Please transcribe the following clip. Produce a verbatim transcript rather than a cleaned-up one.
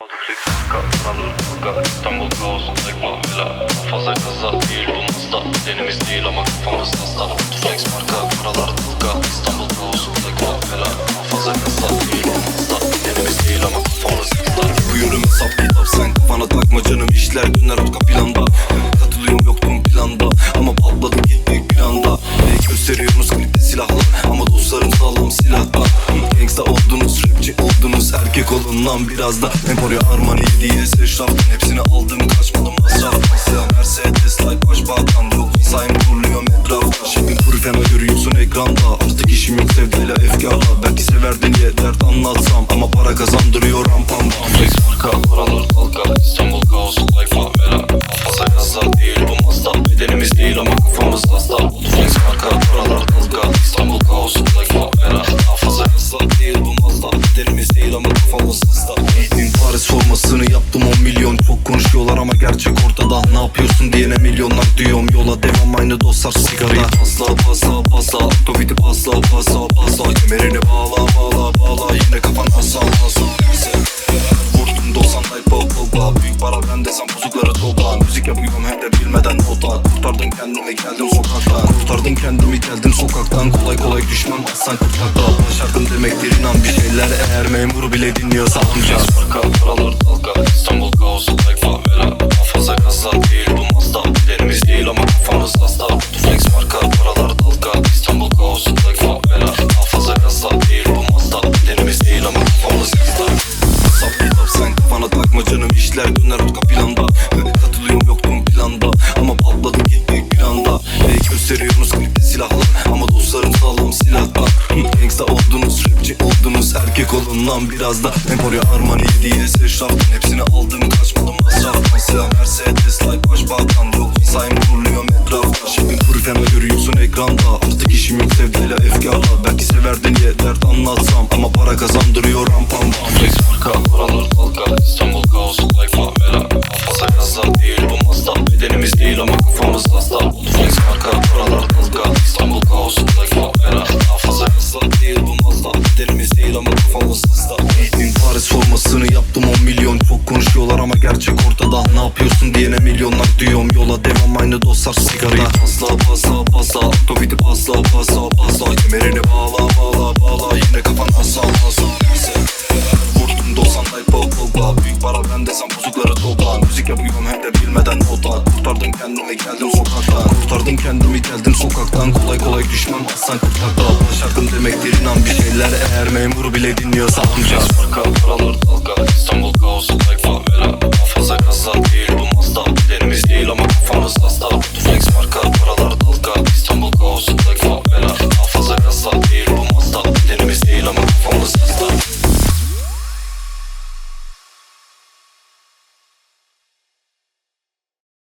İstanbul kaosun tek mahvela. Fazla kaza değil bu mazda. Bedenimiz değil ama kafamız hasta. Tuflex marka paralar dalga. İstanbul kaosun tek mahvela. Fazla kaza değil bu mazda. Bedenimiz değil ama kafamız hasta. Buyurun hesap kitap, sen kafana takma canım, işler döner arka planda. Katılıyorum yoktum planda ama patladı gittik bir anda. Ne gösteriyorsunuz klipte silahlar ama dostlarım sağlam silahlar. Gangsta oldunuz, rapçi oldunuz, erkek olun lan biraz da. Emporio Armani hediyesi eşraftan, hepsini aldım kaçmadım masraf. Mesela Mercedes like başbakan, yok sayım turluyorum etrafta. Şimdi kurfeme görüyorsun ekranda, artık işim yok sevdiyle efkarla. Belki severdin diye dert anlatsam ama para kazandırıyor rampam. Flex marka paralar dalga. İstanbul kaosun tek mahvela. Fazla kaza değil bu mazda. Bedenimiz değil ama kafamız hasta. Flex marka paralar dalga. İstanbul kaosun tek mahvela. Fazla kaza değil bu mazda. Bedenimiz değil ama kafamız hasta. Eğitim Paris formasını yaptım on milyon. Çok konuşuyorlar ama gerçek ortada. Ne yapıyorsun diyene milyonlar diyorum. Yola devam aynı dostlar sigarayı pasla pasla pasla. Otobüsü pasla pasla pasla. Kemerini bağla bağla bağla. Yine kafana salla salla bize. Vurdum doksan type popa. Büyük para ben desem bozukları topla. Müzik yapıyorum hem de bilmeden nota. Kurtardın kendimi geldim sokaktan. Kurtardın kendimi geldim sokaktan. Kolay kolay düşmem aslan kurtakta. Başardım demektir inan bir şeyler, eğer memur bile dinliyorsa amca. Marka paralar dalga. İstanbul kaosun tek mahvela. Fazla kaza değil bu mazda. Bedenimiz değil ama kafamız hasta. Flex marka paralar dalga. İstanbul kaosun tek mahvela. Fazla kaza değil bu mazda. Bedenimiz değil ama kafamız hasta. Sap kitap, sen kafana takma canım, işler döner arka planda. Katılıyorum yoktum planda ama patladı gittik bir anda. Ne gösteriyorsunuz klipte silahlar ama dostlarım sağlam silahlar. Gangsta oldunuz, rapçi oldunuz, erkek olun lan biraz da. Emporio Armani hediyesi eşraftan, hepsini aldım kaçmadım masraf. Mesela Mercedes like başbakan, yok sayım turluyorum etrafta. Şimdi kurfeme görüyorsun ekranda, artık işim yok sevdiyle efkarla. Belki severdin diye dert anlatsam ama para kazandırıyor rampam. Flex marka paralar dalga. İstanbul kaosun tek mahvela. Fazla kaza değil bu mazda. Bedenimiz değil ama kafamız hasta. Flex marka paralar dalga. İstanbul kaosun tek mahvela. Fazla kaza değil bu mazda. Bedenimiz değil ama kafamız hasta. Eğitim Paris formasını yaptım on milyon. Çok konuşuyorlar ama gerçek ortada. Ne yapıyorsun diyene milyonlar diyorum. Yola devam aynı dostlar sigarayı pasla pasla pasla. Otobüsü pasla pasla pasla. Kemerini bağla bağla bağla. Yine kafana salla salla bize. Vurdum doksan type popa. Büyük para ben desem bozukları topla. Müzik yapıyorum hem de bilmeden nota. Kurtardın kendimi geldim sokaktan. Kurtardın kendimi geldim sokaktan. Kolay kolay düşmem aslan kurtakta. Başardım demektir inan bir şeyler, eğer memur bile dinliyorsa amca. Marka paralar